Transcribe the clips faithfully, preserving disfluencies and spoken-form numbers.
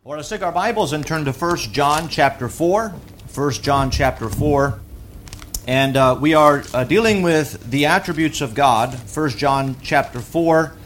Well, let's take our Bibles and turn to First John chapter four. First John chapter four. And uh, we are uh, dealing with the attributes of God. First John chapter four.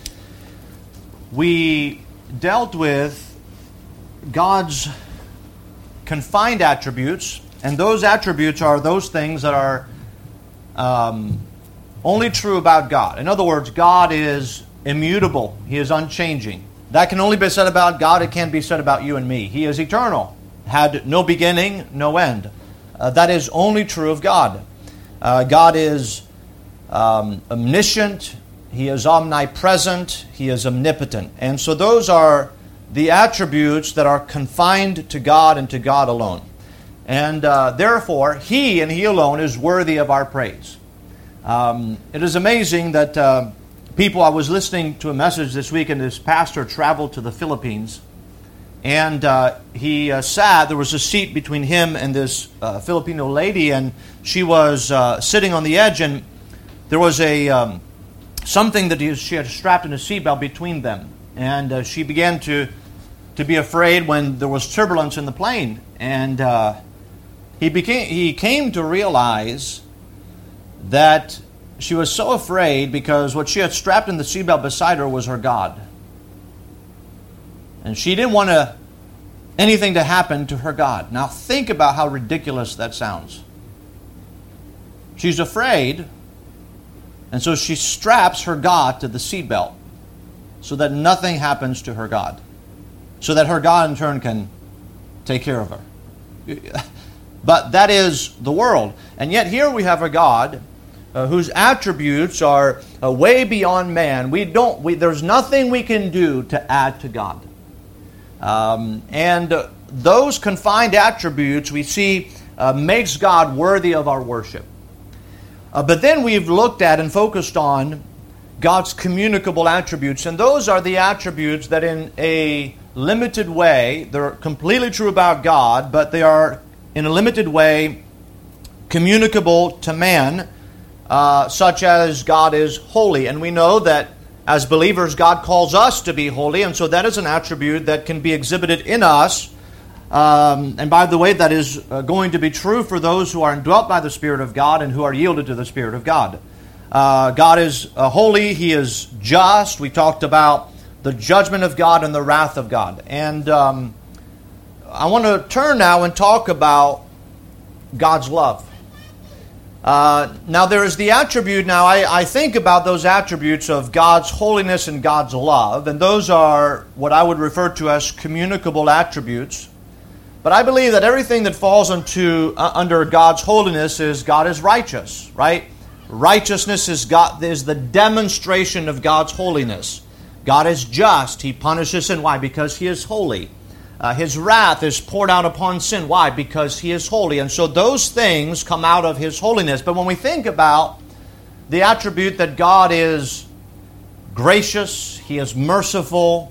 We dealt with God's confined attributes. And those attributes are those things that are um, only true about God. In other words, God is immutable. He is unchanging. That can only be said about God. It can't be said about you and me. He is eternal, had no beginning, no end. Uh, that is only true of God. Uh, God is um, omniscient. He is omnipresent. He is omnipotent. And so those are the attributes that are confined to God and to God alone. And uh, therefore, He and He alone is worthy of our praise. Um, it is amazing that Uh, People, I was listening to a message this week, and this pastor traveled to the Philippines, and uh, he uh, sat, there was a seat between him and this uh, Filipino lady, and she was uh, sitting on the edge, and there was a um, something that he, she had strapped in a seatbelt between them, and uh, she began to to be afraid when there was turbulence in the plane, and uh, he became he came to realize that she was so afraid because what she had strapped in the seatbelt beside her was her God. And she didn't want to, anything to happen to her God. Now think about how ridiculous that sounds. She's afraid, and so she straps her God to the seatbelt so that nothing happens to her God. So that her God in turn can take care of her. But that is the world. And yet here we have a God Uh, whose attributes are uh, way beyond man. We don't. We, there's nothing we can do to add to God. Um, and uh, those confined attributes we see uh, makes God worthy of our worship. Uh, but then we've looked at and focused on God's communicable attributes, and those are the attributes that, in a limited way, they're completely true about God, but they are in a limited way communicable to man. Uh, such as God is holy. And we know that as believers, God calls us to be holy, and so that is an attribute that can be exhibited in us. Um, and by the way, that is uh, going to be true for those who are indwelt by the Spirit of God and who are yielded to the Spirit of God. Uh, God is uh, holy. He is just. We talked about the judgment of God and the wrath of God. And um, I want to turn now and talk about God's love. Uh, now there is the attribute, now I, I think about those attributes of God's holiness and God's love, and those are what I would refer to as communicable attributes. But I believe that everything that falls into, uh, under God's holiness is God is righteous, right? Righteousness is, God, is the demonstration of God's holiness. God is just. He punishes sin. Why? Because He is holy. Uh, his wrath is poured out upon sin. Why? Because He is holy. And so those things come out of His holiness. But when we think about the attribute that God is gracious, He is merciful,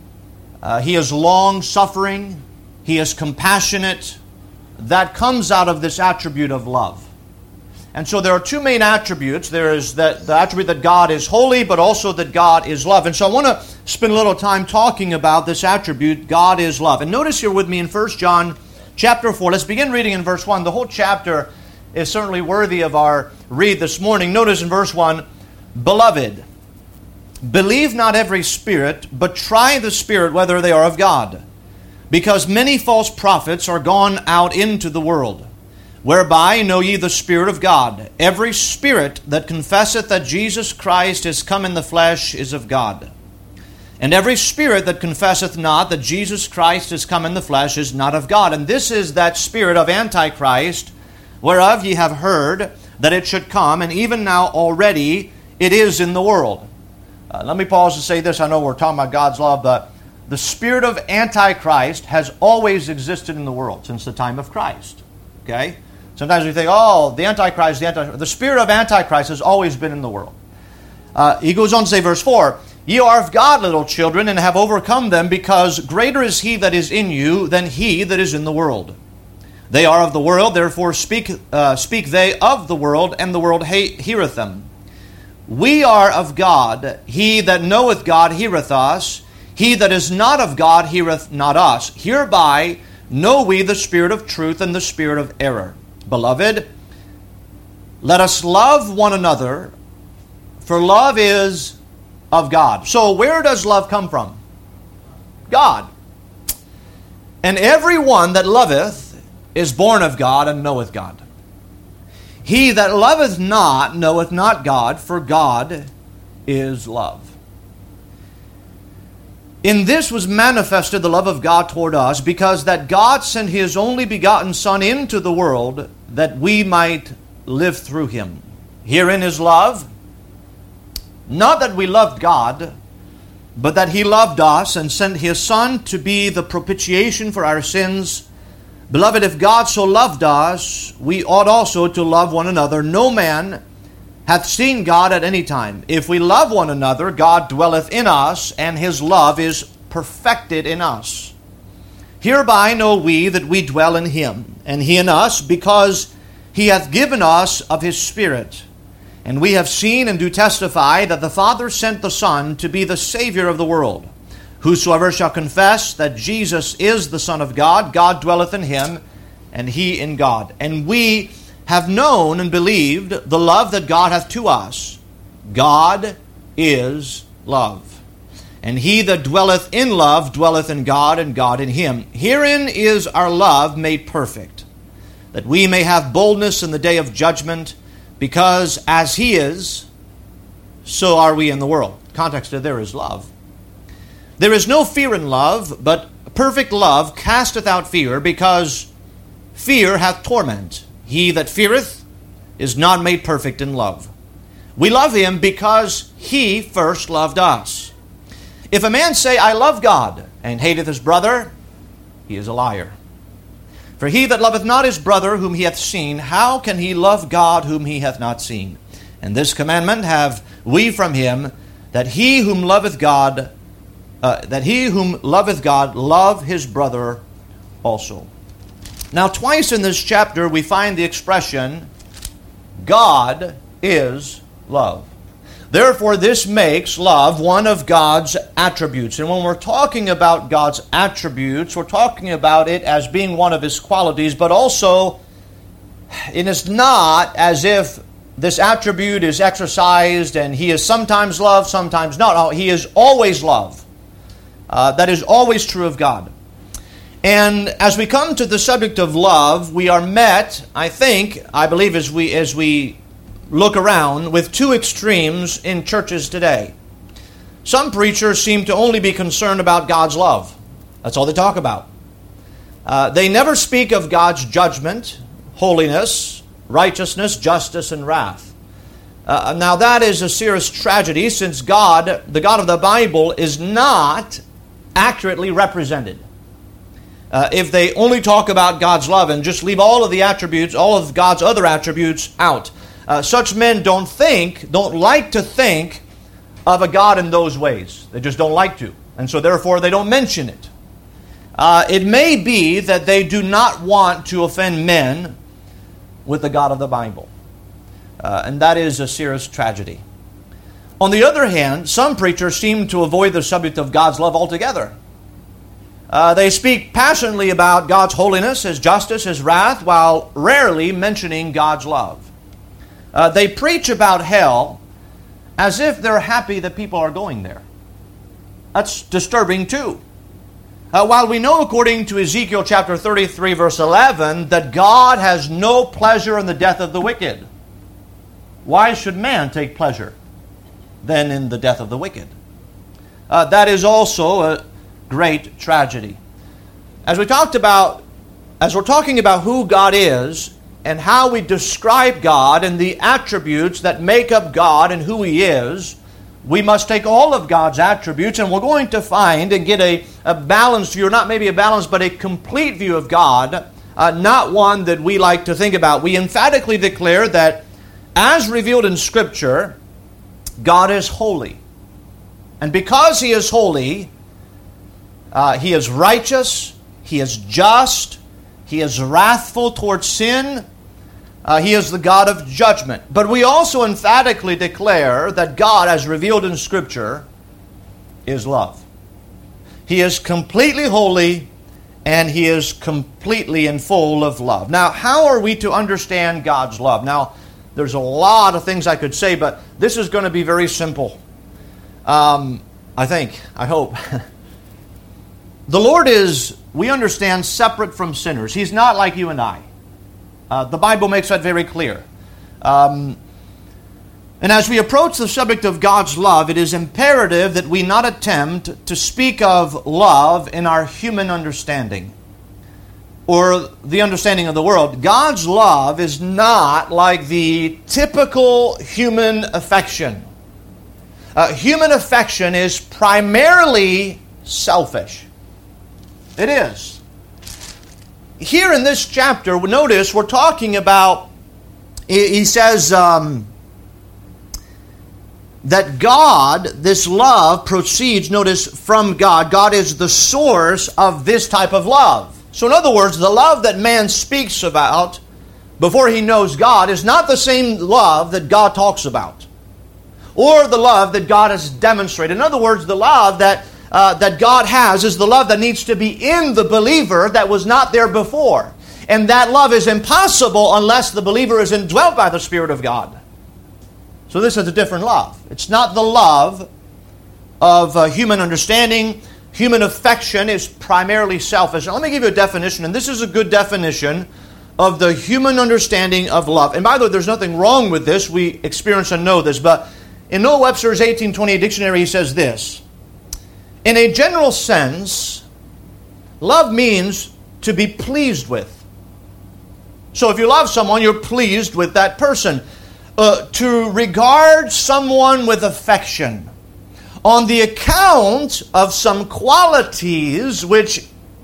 uh, He is long-suffering, He is compassionate, that comes out of this attribute of love. And so there are two main attributes. There is that the attribute that God is holy, but also that God is love. And so I want to spend a little time talking about this attribute, God is love. And notice here with me in First John chapter four. Let's begin reading in verse one. The whole chapter is certainly worthy of our read this morning. Notice in verse one, Beloved, believe not every spirit, but try the spirit whether they are of God. Because many false prophets are gone out into the world. Whereby know ye the Spirit of God. Every spirit that confesseth that Jesus Christ is come in the flesh is of God. And every spirit that confesseth not that Jesus Christ is come in the flesh is not of God. And this is that spirit of Antichrist, whereof ye have heard that it should come, and even now already it is in the world. Uh, let me pause to say this. I know we're talking about God's love, but the spirit of Antichrist has always existed in the world since the time of Christ. Okay? Sometimes we think, oh, the Antichrist, the Antichrist. The spirit of Antichrist has always been in the world. Uh, he goes on to say, verse four, Ye are of God, little children, and have overcome them, because greater is He that is in you than he that is in the world. They are of the world, therefore speak uh, speak they of the world, and the world he- heareth them. We are of God. He that knoweth God heareth us. He that is not of God heareth not us. Hereby know we the spirit of truth and the spirit of error. Beloved, let us love one another, for love is of God. So where does love come from? God. And every one that loveth is born of God and knoweth God. He that loveth not knoweth not God, for God is love. In this was manifested the love of God toward us, because that God sent His only begotten Son into the world, that we might live through Him. Herein is love, not that we loved God, but that He loved us and sent His Son to be the propitiation for our sins. Beloved, if God so loved us, we ought also to love one another. No man hath seen God at any time. If we love one another, God dwelleth in us, and His love is perfected in us. Hereby know we that we dwell in Him, and He in us, because He hath given us of His Spirit. And we have seen and do testify that the Father sent the Son to be the Savior of the world. Whosoever shall confess that Jesus is the Son of God, God dwelleth in Him, and He in God. And we have known and believed the love that God hath to us. God is love. And he that dwelleth in love dwelleth in God, and God in him. Herein is our love made perfect, that we may have boldness in the day of judgment, because as He is, so are we in the world. Context of there is love. There is no fear in love, but perfect love casteth out fear, because fear hath torment. He that feareth is not made perfect in love. We love Him because He first loved us. If a man say, I love God, and hateth his brother, he is a liar. For he that loveth not his brother whom he hath seen, how can he love God whom he hath not seen? And this commandment have we from Him, that he whom loveth God, uh, that he whom loveth God love his brother also. Now, twice in this chapter we find the expression, God is love. Therefore, this makes love one of God's attributes. And when we're talking about God's attributes, we're talking about it as being one of His qualities, but also it is not as if this attribute is exercised and He is sometimes love, sometimes not. No, He is always love. Uh, that is always true of God. And as we come to the subject of love, we are met, I think, I believe as we as we look around, with two extremes in churches today. Some preachers seem to only be concerned about God's love. That's all they talk about. Uh, they never speak of God's judgment, holiness, righteousness, justice, and wrath. Uh, now that is a serious tragedy, since God, the God of the Bible, is not accurately represented. Uh, if they only talk about God's love and just leave all of the attributes, all of God's other attributes out. Uh, such men don't think, don't like to think of a God in those ways. They just don't like to. And so therefore they don't mention it. Uh, it may be that they do not want to offend men with the God of the Bible. Uh, and that is a serious tragedy. On the other hand, some preachers seem to avoid the subject of God's love altogether. Uh, they speak passionately about God's holiness, His justice, His wrath, while rarely mentioning God's love. Uh, they preach about hell as if they're happy that people are going there. That's disturbing too. Uh, while we know according to Ezekiel chapter thirty-three verse eleven that God has no pleasure in the death of the wicked, why should man take pleasure then in the death of the wicked? Uh, that is also a great tragedy. As we talked about, as we're talking about who God is and how we describe God and the attributes that make up God and who He is, we must take all of God's attributes, and we're going to find and get a, a balanced view, or not maybe a balanced, but a complete view of God, uh, not one that we like to think about. We emphatically declare that as revealed in Scripture, God is holy. And because He is holy, Uh, he is righteous, He is just, He is wrathful towards sin, uh, He is the God of judgment. But we also emphatically declare that God, as revealed in Scripture, is love. He is completely holy, and He is completely and full of love. Now, how are we to understand God's love? Now, there's a lot of things I could say, but this is going to be very simple. Um, I think, I hope. The Lord is, we understand, separate from sinners. He's not like you and I. Uh, the Bible makes that very clear. Um, and as we approach the subject of God's love, it is imperative that we not attempt to speak of love in our human understanding or the understanding of the world. God's love is not like the typical human affection. Uh, human affection is primarily selfish. It is. Here in this chapter, notice we're talking about, he says um, that God, this love proceeds, notice, from God. God is the source of this type of love. So in other words, the love that man speaks about before he knows God is not the same love that God talks about, or the love that God has demonstrated. In other words, the love that Uh, that God has is the love that needs to be in the believer that was not there before. And that love is impossible unless the believer is indwelt by the Spirit of God. So this is a different love. It's not the love of uh, human understanding. Human affection is primarily selfish. Now, let me give you a definition, and this is a good definition of the human understanding of love. And by the way, there's nothing wrong with this. We experience and know this. But in Noah Webster's eighteen twenty-eight dictionary, he says this: in a general sense, love means to be pleased with. So if you love someone, you're pleased with that person. Uh, to regard someone with affection on the account of some qualities which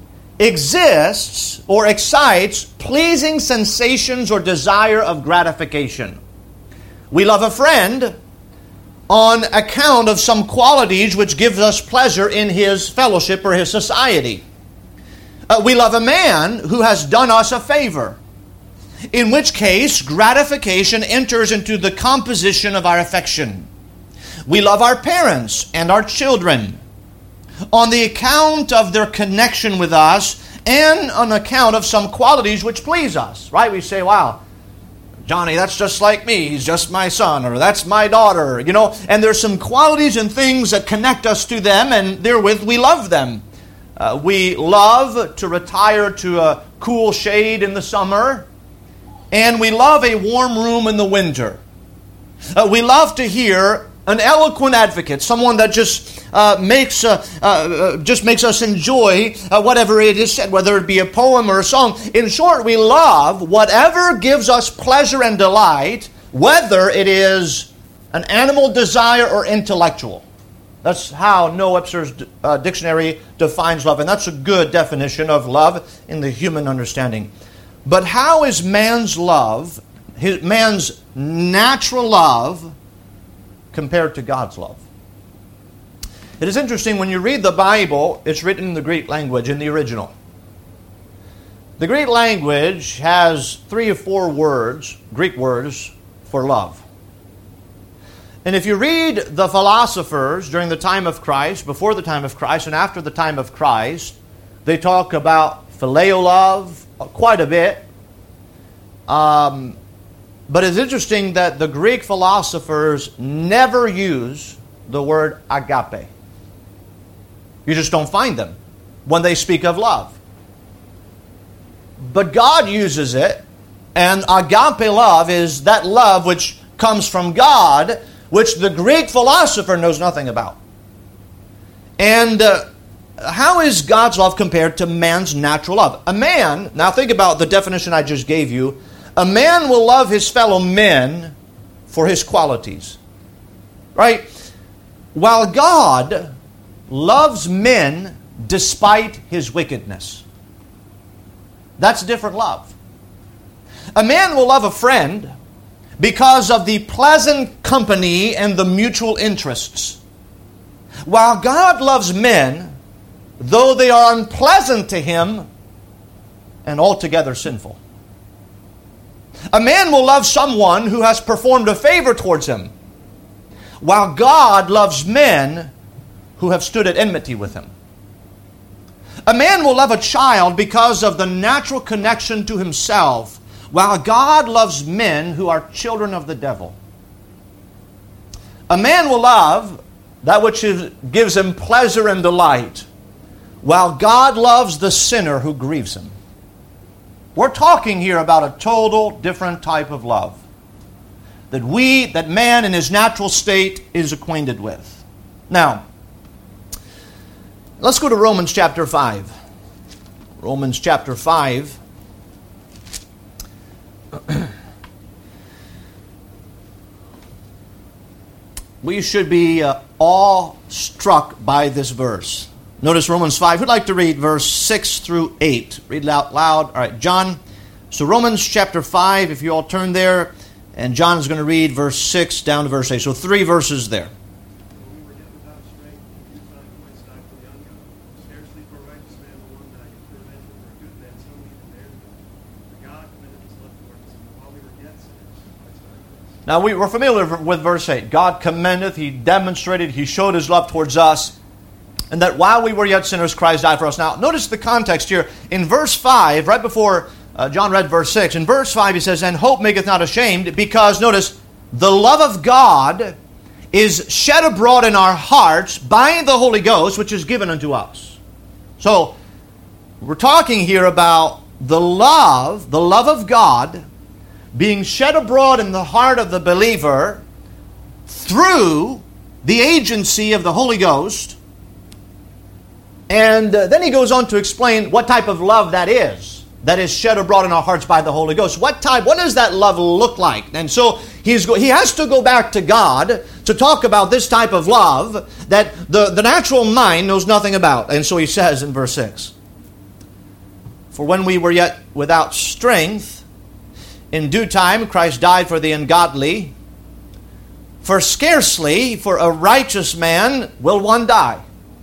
exists or excites pleasing sensations or desire of gratification. We love a friend on account of some qualities which gives us pleasure in his fellowship or his society. Uh, we love a man who has done us a favor, in which case gratification enters into the composition of our affection. We love our parents and our children on the account of their connection with us and on account of some qualities which please us. Right? We say, wow, Johnny, that's just like me. He's just my son, or that's my daughter, you know. And there's some qualities and things that connect us to them, and therewith we love them. Uh, we love to retire to a cool shade in the summer, and we love a warm room in the winter. Uh, we love to hear an eloquent advocate, someone that just uh, makes uh, uh, just makes us enjoy uh, whatever it is said, whether it be a poem or a song. In short, we love whatever gives us pleasure and delight, whether it is an animal desire or intellectual. That's how Noah Webster's uh, dictionary defines love, and that's a good definition of love in the human understanding. But how is man's love, his, man's natural love, compared to God's love? It is interesting, when you read the Bible, it's written in the Greek language, in the original. The Greek language has three or four words, Greek words, for love. And if you read the philosophers during the time of Christ, before the time of Christ, and after the time of Christ, they talk about phileo love quite a bit. Um... But it's interesting that the Greek philosophers never use the word agape. You just don't find them when they speak of love. But God uses it, and agape love is that love which comes from God, which the Greek philosopher knows nothing about. And uh, how is God's love compared to man's natural love? A man, now think about the definition I just gave you. A man will love his fellow men for his qualities. Right? While God loves men despite his wickedness. That's a different love. A man will love a friend because of the pleasant company and the mutual interests. While God loves men, though they are unpleasant to him and altogether sinful. A man will love someone who has performed a favor towards him, while God loves men who have stood at enmity with him. A man will love a child because of the natural connection to himself, while God loves men who are children of the devil. A man will love that which is, gives him pleasure and delight, while God loves the sinner who grieves him. We're talking here about a total different type of love that we, that man in his natural state is acquainted with. Now, let's go to Romans chapter five. Romans chapter five. We should be uh, all struck by this verse. Notice Romans five. Who'd like to read verse six through eight? Read it out loud. All right, John. So Romans chapter five, if you all turn there, and John is going to read verse six down to verse eight. So three verses there. Now, we were familiar with verse eight. God commendeth, He demonstrated, He showed His love towards us, and that while we were yet sinners, Christ died for us. Now, notice the context here. In verse five, right before uh, John read verse six, in verse five he says, "And hope maketh not ashamed," because, notice, the love of God is shed abroad in our hearts by the Holy Ghost, which is given unto us. So, we're talking here about the love, the love of God, being shed abroad in the heart of the believer through the agency of the Holy Ghost. And uh, then he goes on to explain what type of love that is, that is shed abroad in our hearts by the Holy Ghost. What type, what does that love look like? And so he's go, he has to go back to God to talk about this type of love that the, the natural mind knows nothing about. And so he says in verse six, "For when we were yet without strength, in due time Christ died for the ungodly. For scarcely for a righteous man will one die.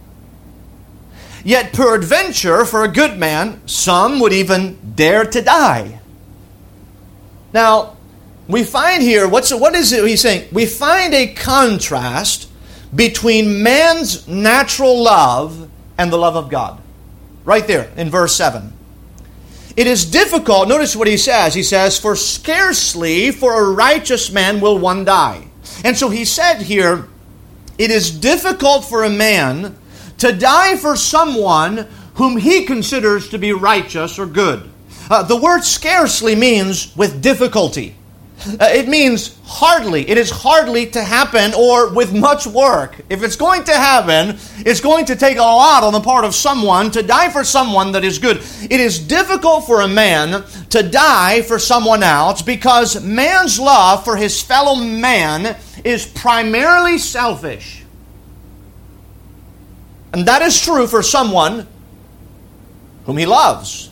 Yet peradventure for a good man some would even dare to die." Now, we find here, what's what is it he's saying? We find a contrast between man's natural love and the love of God. Right there in verse seven. It is difficult, notice what he says. He says, "For scarcely for a righteous man will one die." And so he said here, it is difficult for a man to die for someone whom he considers to be righteous or good. Uh, the word scarcely means with difficulty. Uh, it means hardly. It is hardly to happen or with much work. If it's going to happen, it's going to take a lot on the part of someone to die for someone that is good. It is difficult for a man to die for someone else because man's love for his fellow man is primarily selfish. And that is true for someone whom he loves.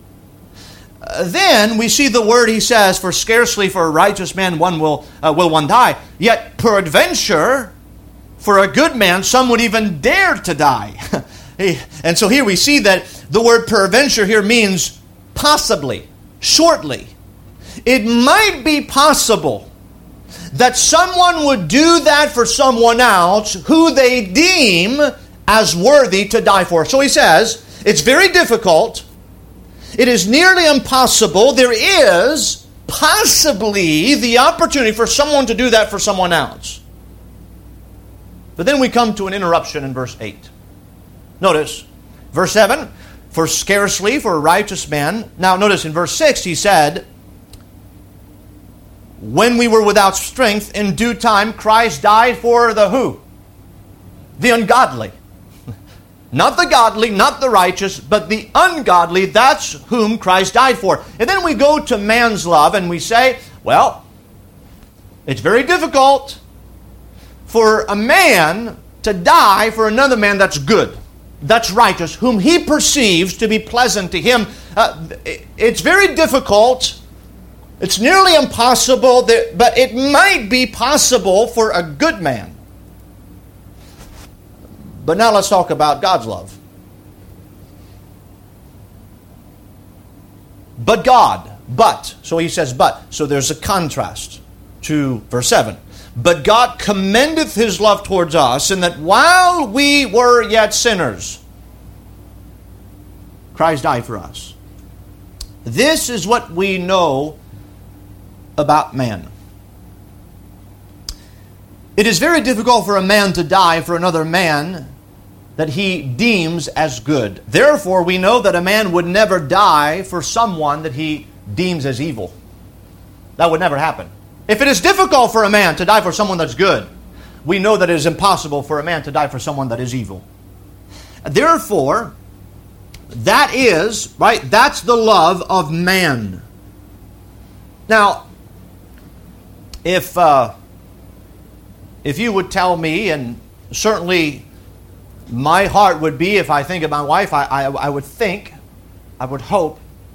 Then we see the word he says, "For scarcely for a righteous man one will uh, will one die. Yet peradventure for a good man some would even dare to die." And so here we see that the word peradventure here means possibly, shortly. It might be possible that someone would do that for someone else who they deem as worthy to die for. So he says, it's very difficult. It is nearly impossible. There is possibly the opportunity for someone to do that for someone else. But then we come to an interruption in verse eight. Notice, verse seven, "For scarcely for a righteous man." Now notice in verse six he said, "When we were without strength, in due time Christ died for the who? The ungodly." Not the godly, not the righteous, but the ungodly, that's whom Christ died for. And then we go to man's love and we say, well, it's very difficult for a man to die for another man that's good, that's righteous, whom he perceives to be pleasant to him. Uh, it's very difficult. It's nearly impossible, that, but it might be possible for a good man. But now let's talk about God's love. But God, but, so he says but. So there's a contrast to verse seven. "But God commendeth His love towards us, in that while we were yet sinners." Christ died for us. This is what we know about man. It is very difficult for a man to die for another man that he deems as good. Therefore, we know that a man would never die for someone that he deems as evil. That would never happen. If it is difficult for a man to die for someone that's good, we know that it is impossible for a man to die for someone that is evil. Therefore, that is, right, that's the love of man. Now, if uh, if you would tell me, and certainly my heart would be, if I think of my wife, I, I, I would think, I would hope,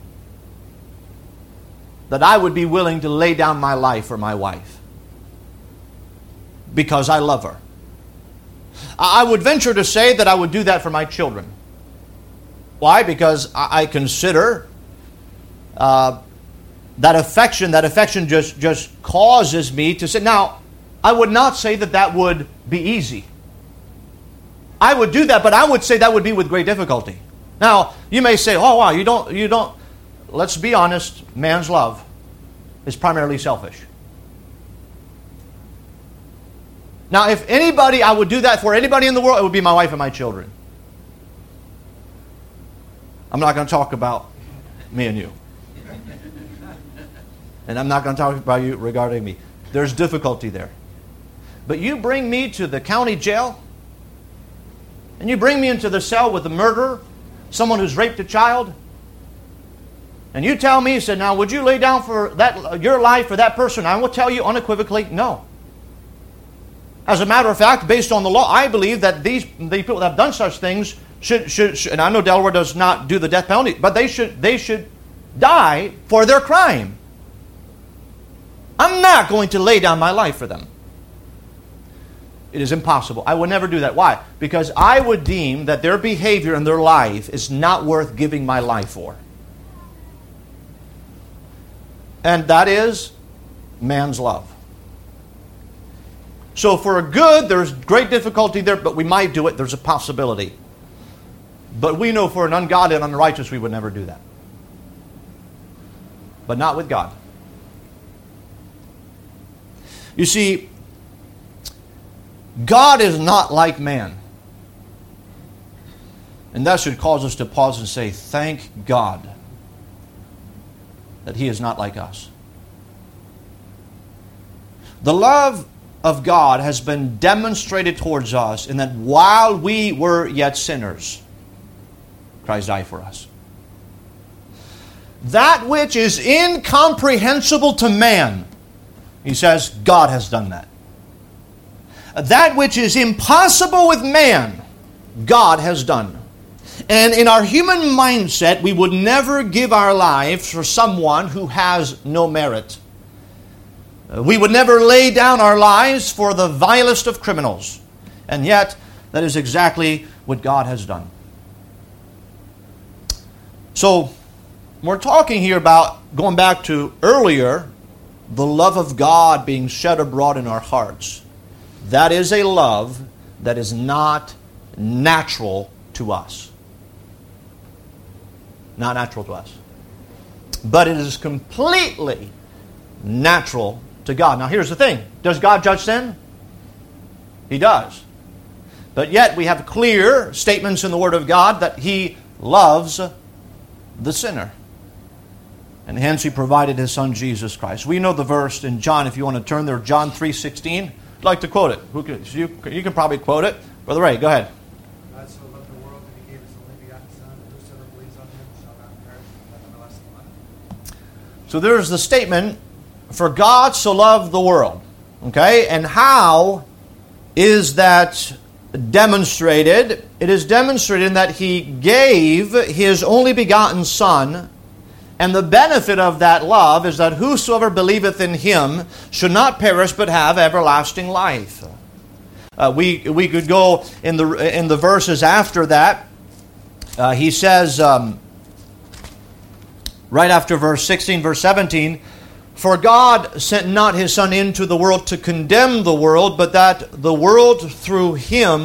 that I would be willing to lay down my life for my wife. Because I love her. I would venture to say that I would do that for my children. Why? Because I consider uh, that affection, that affection just, just causes me to say, now, I would not say that that would be easy. I would do that, but I would say that would be with great difficulty. Now, you may say, oh, wow, you don't, you don't, let's be honest, man's love is primarily selfish. Now, if anybody, I would do that for anybody in the world, it would be my wife and my children. I'm not going to talk about me and you. And I'm not going to talk about you regarding me. There's difficulty there. But you bring me to the county jail, and you bring me into the cell with a murderer, someone who's raped a child, and you tell me, you said, now would you lay down for that your life for that person? I will tell you unequivocally, no. As a matter of fact, based on the law, I believe that these the people that have done such things should, should, should, and I know Delaware does not do the death penalty, but they should they should die for their crime. I'm not going to lay down my life for them. It is impossible. I would never do that. Why? Because I would deem that their behavior and their life is not worth giving my life for. And that is man's love. So for a good, there's great difficulty there, but we might do it. There's a possibility. But we know for an ungodly and unrighteous, we would never do that. But not with God. You see, God is not like man. And that should cause us to pause and say, thank God that He is not like us. The love of God has been demonstrated towards us in that while we were yet sinners, Christ died for us. That which is incomprehensible to man, He says, God has done that. That which is impossible with man, God has done. And in our human mindset, we would never give our lives for someone who has no merit. We would never lay down our lives for the vilest of criminals. And yet, that is exactly what God has done. So, we're talking here about, going back to earlier, the love of God being shed abroad in our hearts. That is a love that is not natural to us. Not natural to us. But it is completely natural to God. Now here's the thing. Does God judge sin? He does. But yet we have clear statements in the Word of God that He loves the sinner. And hence He provided His Son Jesus Christ. We know the verse in John, if you want to turn there, John three sixteen. I'd like to quote it. Who can, you, you can probably quote it. Brother Ray, go ahead. God so loved the world that He gave His only begotten Son, and whosoever believes on Him shall not perish but have everlasting life. So there's the statement, for God so loved the world. Okay? And how is that demonstrated? It is demonstrated in that He gave His only begotten Son. And the benefit of that love is that whosoever believeth in Him should not perish but have everlasting life. Uh, we we could go in the in the verses after that. Uh, he says, um, right after verse sixteen, verse seventeen, for God sent not His Son into the world to condemn the world, but that the world through Him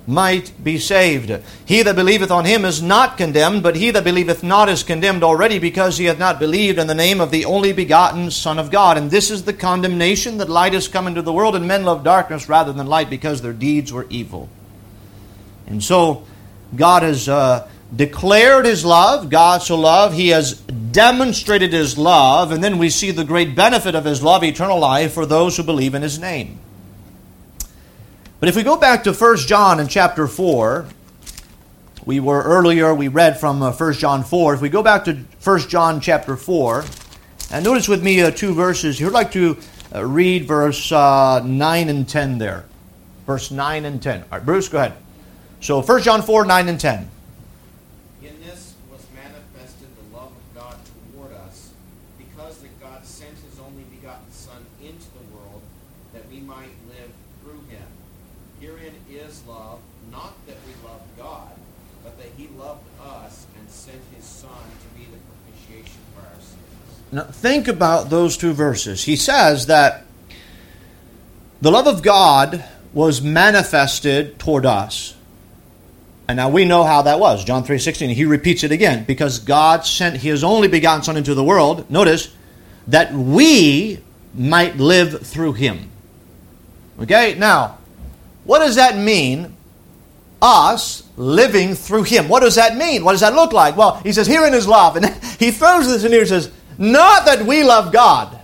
might be saved. He that believeth on him is not condemned, but he that believeth not is condemned already, because he hath not believed in the name of the only begotten Son of God. And this is the condemnation, that light is come into the world, and men love darkness rather than light, because their deeds were evil. And so God has uh, declared His love. God so loved, He has demonstrated His love, and then we see the great benefit of His love, eternal life, for those who believe in His name. But if we go back to First John in chapter four, we were earlier, we read from uh, First John four. If we go back to First John chapter four, and notice with me uh, two verses here. I'd like to uh, read verse uh, nine and ten there. Verse nine and ten. All right, Bruce, go ahead. So First John four, nine and ten. In this was manifested the love of God toward us, because that God sent His only begotten Son into the world, that we might live through Him. Herein is love, not that we love God, but that He loved us and sent His Son to be the propitiation for our sins. Now think about those two verses. He says that the love of God was manifested toward us. And now we know how that was. John three sixteen, he repeats it again. Because God sent His only begotten Son into the world, notice, that we might live through Him. Okay, now, what does that mean? Us living through Him. What does that mean? What does that look like? Well, he says, herein is love. And he throws this in here and says, not that we love God.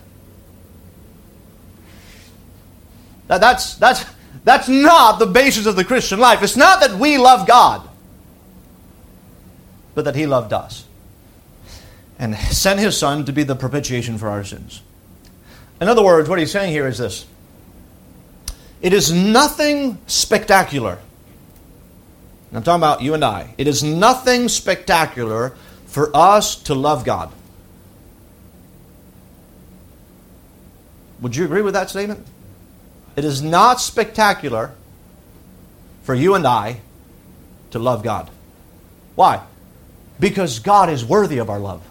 That, that's, that's, that's not the basis of the Christian life. It's not that we love God, but that He loved us and sent His Son to be the propitiation for our sins. In other words, what he's saying here is this. It is nothing spectacular. I'm talking about you and I. It is nothing spectacular for us to love God. Would you agree with that statement? It is not spectacular for you and I to love God. Why? Because God is worthy of our love.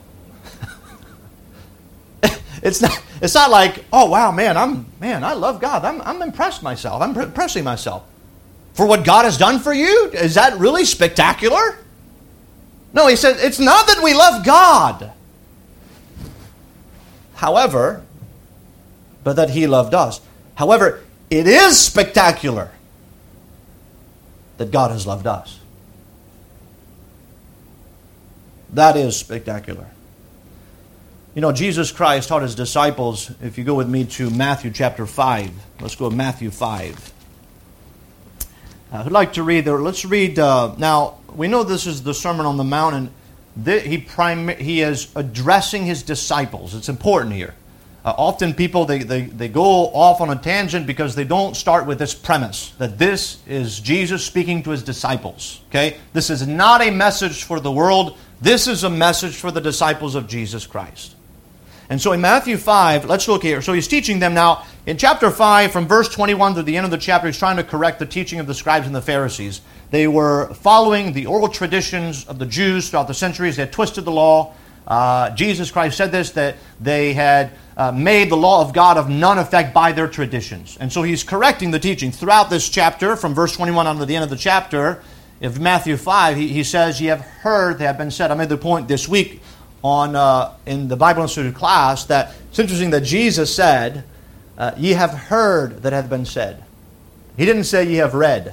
It's not, it's not like, oh wow, man, I'm man, I love God. I'm I'm impressed myself. I'm impressing myself. For what God has done for you? Is that really spectacular? No, he said, it's not that we love God. However, but that He loved us. However, it is spectacular that God has loved us. That is spectacular. You know, Jesus Christ taught His disciples, if you go with me to Matthew chapter five. Let's go to Matthew five. Uh, I'd like to read there. Let's read, uh, now, we know this is the Sermon on the Mount, and th- he, prim- he is addressing His disciples. It's important here. Uh, often people, they, they, they go off on a tangent because they don't start with this premise, that this is Jesus speaking to His disciples. Okay? This is not a message for the world. This is a message for the disciples of Jesus Christ. And so in Matthew five, let's look here. So He's teaching them now. In chapter five, from verse twenty-one to the end of the chapter, He's trying to correct the teaching of the scribes and the Pharisees. They were following the oral traditions of the Jews throughout the centuries. They had twisted the law. Uh, Jesus Christ said this, that they had uh, made the law of God of none effect by their traditions. And so He's correcting the teaching. Throughout this chapter, from verse twenty-one on to the end of the chapter, of Matthew five, he, he says, "Ye have heard that have been said." I made the point this week on uh, in the Bible Institute class that it's interesting that Jesus said, uh, "Ye have heard that hath been said." He didn't say, "Ye have read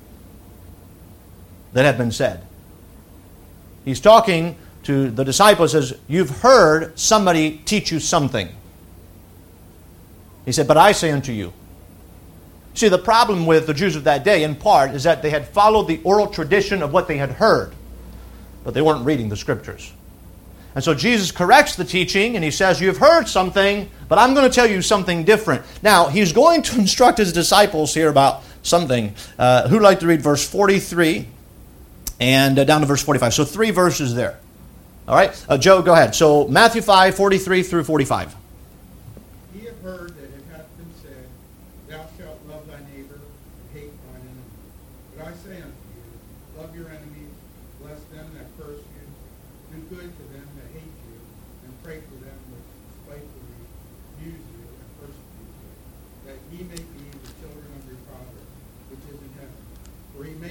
that have been said." He's talking to the disciples, says, "You've heard somebody teach you something." He said, "But I say unto you." See, the problem with the Jews of that day, in part, is that they had followed the oral tradition of what they had heard, but they weren't reading the Scriptures. And so Jesus corrects the teaching, and He says, "You've heard something, but I'm going to tell you something different." Now, He's going to instruct His disciples here about something. Uh, who'd like to read verse forty-three and uh, down to verse forty-five? So three verses there. All right, uh, Joe, go ahead. So Matthew five, forty-three through forty-five. Ye have heard that it hath been said, Thou shalt love thy neighbor, and hate thine enemy. But I say unto you, love your enemies, bless them that curse you, do good to them that hate you, and pray for them which spitefully use you and persecute you, that ye may be the children of your Father which is in heaven. For He maketh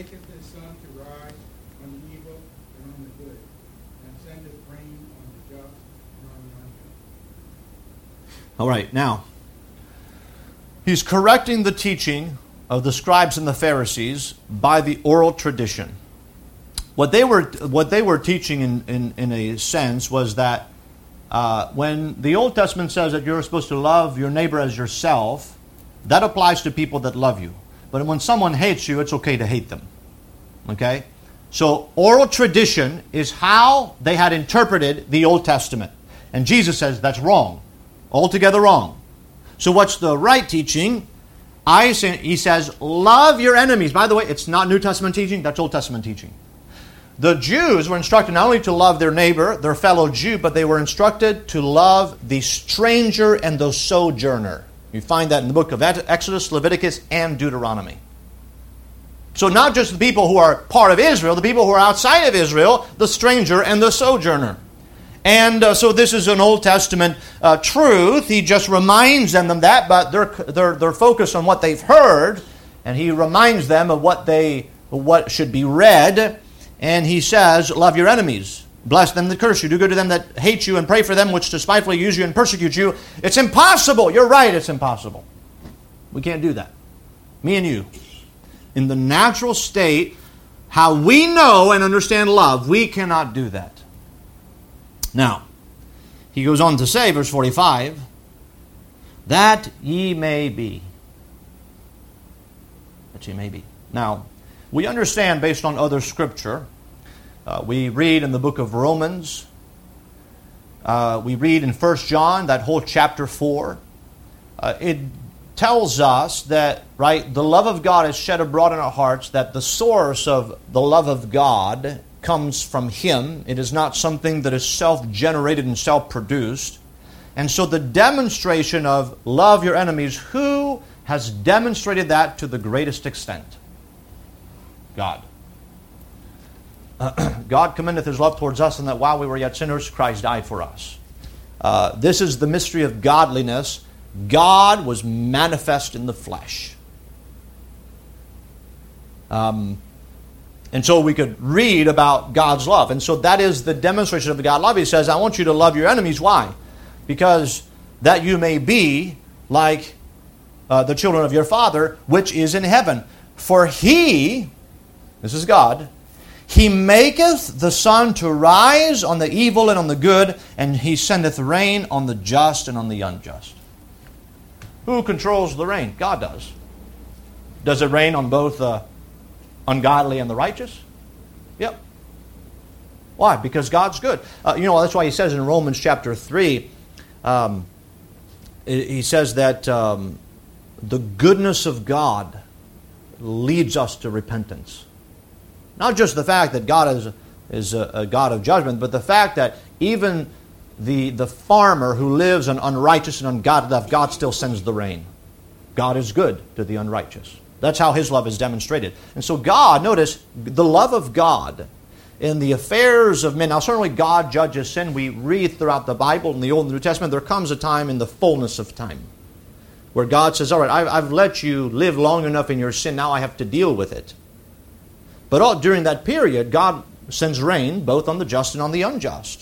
maketh his sun to rise on the evil and on the good, and sendeth rain on the just and on the unjust. All right, now, he's correcting the teaching of the scribes and the Pharisees by the oral tradition. What they were what they were teaching in, in, in a sense was that uh, when the Old Testament says that you're supposed to love your neighbor as yourself, that applies to people that love you. But when someone hates you, it's okay to hate them. Okay? So oral tradition is how they had interpreted the Old Testament. And Jesus says that's wrong. Altogether wrong. So what's the right teaching? I say, he says, love your enemies. By the way, it's not New Testament teaching, that's Old Testament teaching. The Jews were instructed not only to love their neighbor, their fellow Jew, but they were instructed to love the stranger and the sojourner. You find that in the book of Exodus, Leviticus, and Deuteronomy. So not just the people who are part of Israel, the people who are outside of Israel, the stranger and the sojourner. And uh, so this is an Old Testament uh, truth. He just reminds them of that, but they're, they're, they're focused on what they've heard, and he reminds them of what they what should be read. And he says, love your enemies. Bless them that curse you. Do good to them that hate you, and pray for them which despitefully use you and persecute you. It's impossible. You're right, it's impossible. We can't do that. Me and you. In the natural state, how we know and understand love, we cannot do that. Now, he goes on to say, verse forty-five, that ye may be. That ye may be. Now, we understand based on other scripture. Uh, we read in the book of Romans. Uh, we read in First John, that whole chapter four. Uh, it tells us that, right, the love of God is shed abroad in our hearts, that the source of the love of God comes from Him. It is not something that is self-generated and self-produced. And so the demonstration of love your enemies, who has demonstrated that to the greatest extent? God. Uh, God commendeth His love towards us, and that while we were yet sinners, Christ died for us. Uh, this is the mystery of godliness. God was manifest in the flesh. Um, and so we could read about God's love. And so that is the demonstration of the God love. He says, I want you to love your enemies. Why? Because that you may be like uh, the children of your Father, which is in heaven. For He, this is God, He maketh the sun to rise on the evil and on the good, and He sendeth rain on the just and on the unjust. Who controls the rain? God does. Does it rain on both the ungodly and the righteous? Yep. Why? Because God's good. Uh, you know, that's why He says in Romans chapter three, um, He says that um, the goodness of God leads us to repentance. Not just the fact that God is, is a, a God of judgment, but the fact that even the, the farmer who lives an unrighteous and ungodly life, God still sends the rain. God is good to the unrighteous. That's how His love is demonstrated. And so God, notice, the love of God in the affairs of men. Now certainly God judges sin. We read throughout the Bible, in the Old and New Testament, there comes a time in the fullness of time where God says, all right, I've, I've let you live long enough in your sin, now I have to deal with it. But all, during that period, God sends rain both on the just and on the unjust.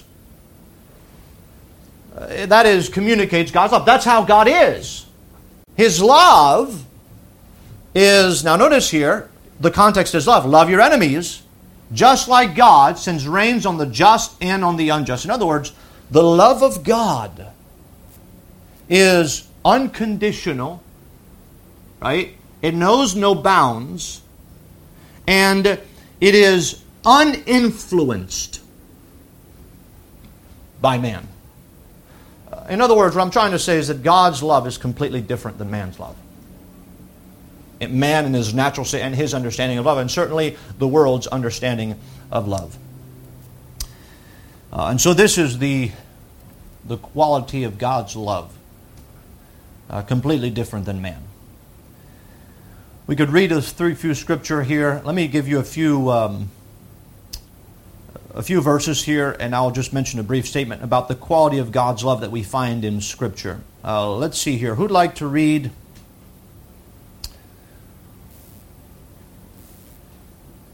Uh, that is, communicates God's love. That's how God is. His love is, now notice here, the context is love. Love your enemies, just like God sends rains on the just and on the unjust. In other words, the love of God is unconditional, right? It knows no bounds, and it is uninfluenced by man. In other words, what I'm trying to say is that God's love is completely different than man's love. Man in his natural state and his understanding of love, and certainly the world's understanding of love. Uh, and so this is the, the quality of God's love. Uh, completely different than man. We could read a three few scripture here. Let me give you a few um, a few verses here, and I'll just mention a brief statement about the quality of God's love that we find in Scripture. Uh, let's see here. Who'd like to read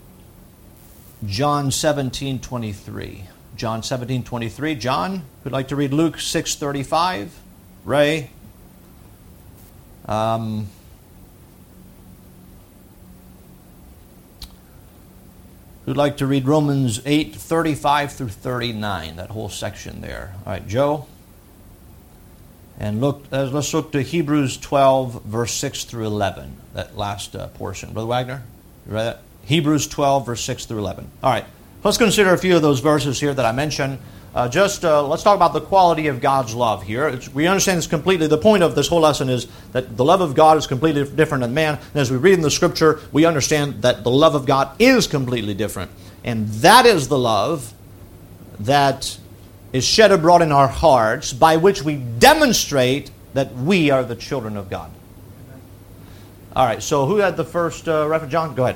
John seventeen twenty-three. John seventeen twenty-three. John, who'd like to read Luke six thirty-five? Ray? Um, who'd like to read Romans eight thirty-five through thirty-nine? That whole section there. All right, Joe? And look, uh, let's look to Hebrews twelve, verse six through eleven. That last uh, portion. Brother Wagner, you read that? Hebrews twelve, verse six through eleven. All right, let's consider a few of those verses here that I mentioned. Uh, just uh, let's talk about the quality of God's love here. It's, we understand this completely. The point of this whole lesson is that the love of God is completely different than man. And as we read in the Scripture, we understand that the love of God is completely different. And that is the love that is shed abroad in our hearts, by which we demonstrate that we are the children of God. All right, so who had the first uh, reference? John, go ahead.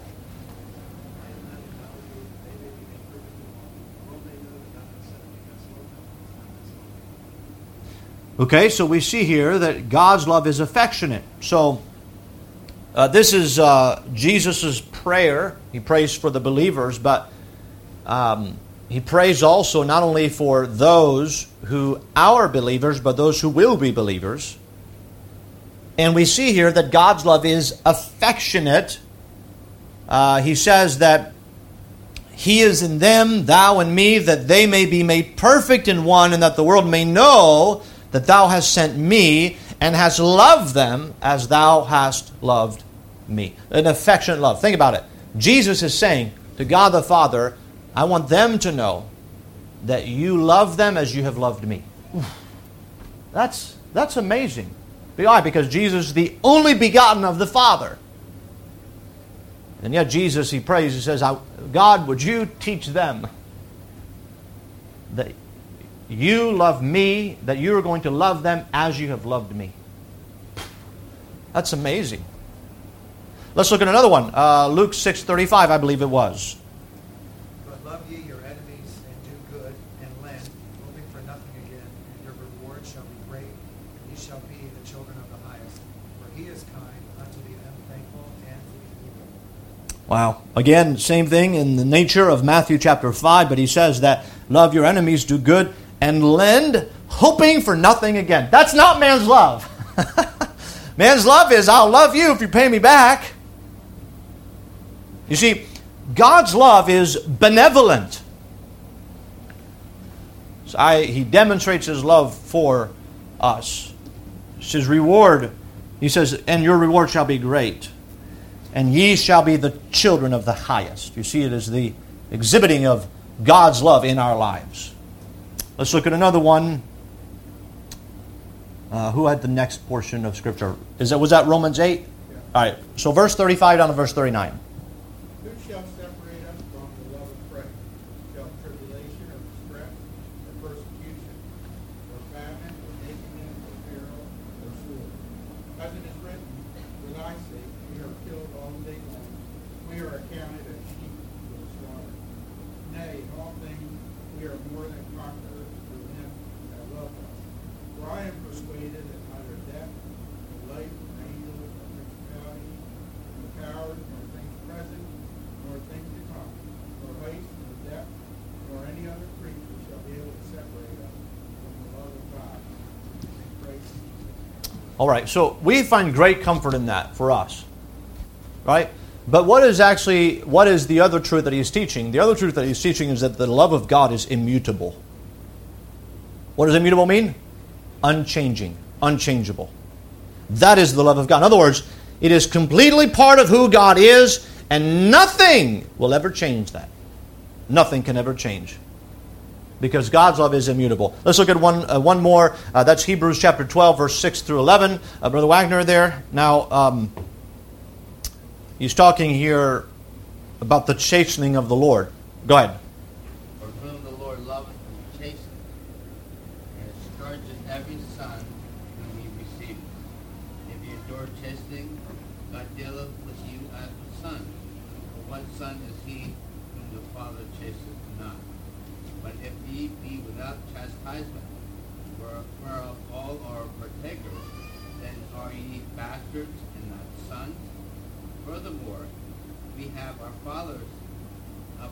Okay, so we see here that God's love is affectionate. So uh, this is uh, Jesus' prayer. He prays for the believers, but um, he prays also not only for those who are believers, but those who will be believers. And we see here that God's love is affectionate. Uh, he says that He is in them, thou in me, that they may be made perfect in one, and that the world may know that thou hast sent me, and hast loved them as thou hast loved me. An affectionate love. Think about it. Jesus is saying to God the Father, I want them to know that you love them as you have loved me. That's, that's amazing. Why? Because Jesus is the only begotten of the Father. And yet Jesus, he prays, he says, God, would you teach them that you love me, that you are going to love them as you have loved me. That's amazing. Let's look at another one. Uh, Luke six thirty-five, I believe it was. But love ye your enemies, and do good, and lend, hoping for nothing again, and your reward shall be great, and ye shall be the children of the highest. For he is kind unto the unthankful and to the evil. Wow. Again, same thing in the nature of Matthew chapter five, but he says that love your enemies, do good, and lend, hoping for nothing again. That's not man's love. Man's love is, I'll love you if you pay me back. You see, God's love is benevolent. So I, he demonstrates His love for us. It's His reward. He says, and your reward shall be great, and ye shall be the children of the highest. You see, it is the exhibiting of God's love in our lives. Let's look at another one. Uh, who had the next portion of Scripture? Is that was that Romans eight? Yeah. All right. So verse thirty-five down to verse thirty-nine. Who shall separate us from the love of Christ? Shall tribulation, or distress, or persecution, or famine, or nakedness, or peril, or sword? As it is written, for thy sake we are killed all day long. We are accounted as sheep for the slaughter. Nay, in all things we are more than conquerors through him that loved us. For I am persuaded that neither death, nor life, nor angels, nor principalities, nor powers, nor things present, nor things to come, nor height, nor depth, nor any other creature shall be able to separate us from the love of God in Christ Jesus. All right. So we find great comfort in that for us, right? But what is actually what is the other truth that he's teaching? The other truth that he's teaching is that the love of God is immutable. What does immutable mean? Unchanging, unchangeable. That is the love of God. In other words, it is completely part of who God is, and nothing will ever change that. Nothing can ever change, because God's love is immutable. Let's look at one uh, one more. Uh, that's Hebrews chapter twelve, verse six through eleven. Uh, Brother Wagner there. Now, um, he's talking here about the chastening of the Lord. Go ahead. For whom the Lord loveth and chasteneth, and scourgeth every son whom he receiveth. If ye endure chastening, God dealeth with you as with sons. For what son is he whom the Father chasteneth not? But if ye be without chastisement, where- whereof all are partakers, then are ye bastards and not sons? Furthermore, we have our fathers of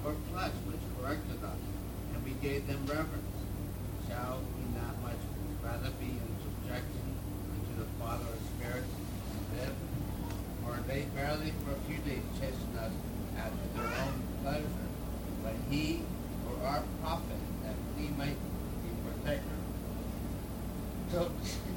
our flesh, which corrected us, and we gave them reverence. Shall we not much rather be in subjection unto the Father of spirits and live? Or they barely for a few days chasten us after their own pleasure, but he for our profit, that we might be partakers. So,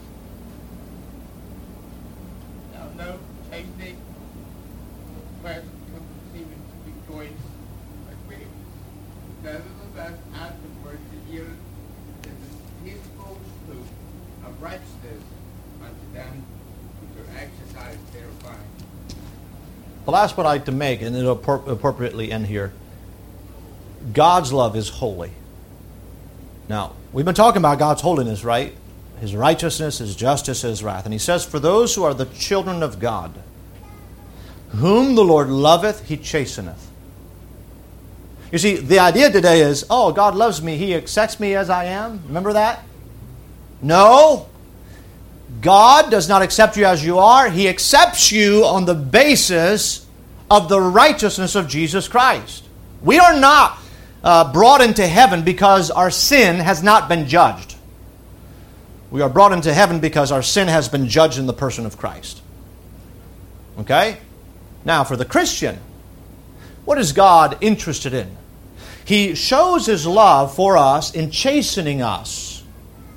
now no chastening, flesh comes seeming to rejoice like me. Nevertheless, afterwards it yielded is the peaceful fruit of righteousness unto them which are exercised thereby. The last point I'd like to make, and it'll appro- appropriately end here. God's love is holy. Now, we've been talking about God's holiness, right? His righteousness, His justice, His wrath. And He says, for those who are the children of God, whom the Lord loveth, He chasteneth. You see, the idea today is, oh, God loves me. He accepts me as I am. Remember that? No. God does not accept you as you are. He accepts you on the basis of the righteousness of Jesus Christ. We are not uh, brought into heaven because our sin has not been judged. We are brought into heaven because our sin has been judged in the person of Christ. Okay? Now, for the Christian, what is God interested in? He shows His love for us in chastening us.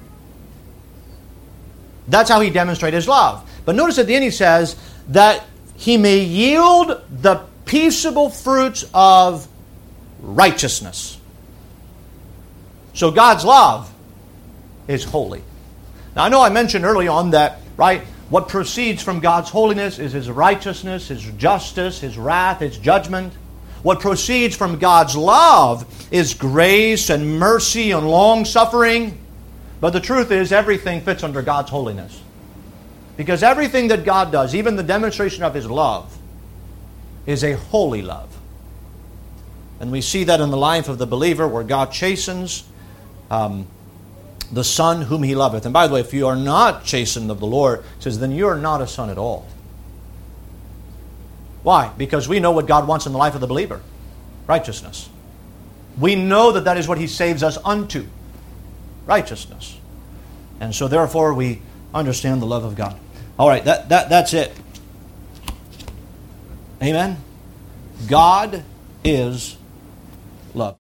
That's how He demonstrates His love. But notice at the end He says that He may yield the peaceable fruits of righteousness. So God's love is holy. Now I know I mentioned early on that, right, what proceeds from God's holiness is His righteousness, His justice, His wrath, His judgment. What proceeds from God's love is grace and mercy and long-suffering. But the truth is, everything fits under God's holiness. Because everything that God does, even the demonstration of His love, is a holy love. And we see that in the life of the believer where God chastens um, the son whom He loveth. And by the way, if you are not chastened of the Lord, it says, then you are not a son at all. Why? Because we know what God wants in the life of the believer. Righteousness. We know that that is what He saves us unto. Righteousness. And so therefore we understand the love of God. All right, that, that that's it. Amen? God is love.